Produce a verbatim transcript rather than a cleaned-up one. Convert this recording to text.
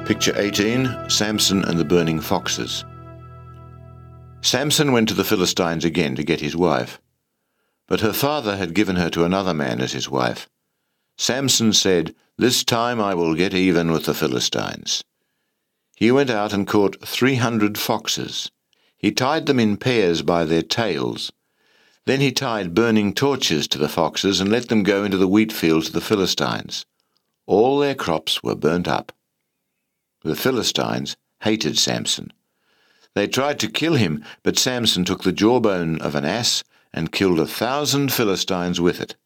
Picture eighteen, Samson and the burning foxes. Samson went to the Philistines again to get his wife, but her father had given her to another man as his wife. Samson said, "This time I will get even with the Philistines." He went out and caught three hundred foxes. He tied them in pairs by their tails. Then he tied burning torches to the foxes and let them go into the wheat fields of the Philistines. All their crops were burnt up. The Philistines hated Samson. They tried to kill him, but Samson took the jawbone of an ass and killed a thousand Philistines with it.